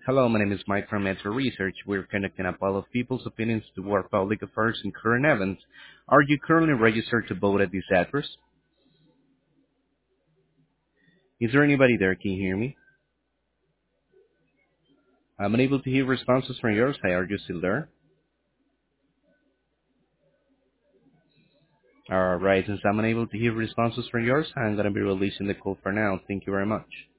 Hello, my name is Mike from Metro Research. We're connecting a poll of people's opinions to work public affairs and current events. Are you currently registered to vote at this address? Is there anybody there? Can you hear me? I'm unable to hear responses from your side. Are you still there? Alright, since I'm unable to hear responses from yours, I'm going to be releasing the call for now. Thank you very much.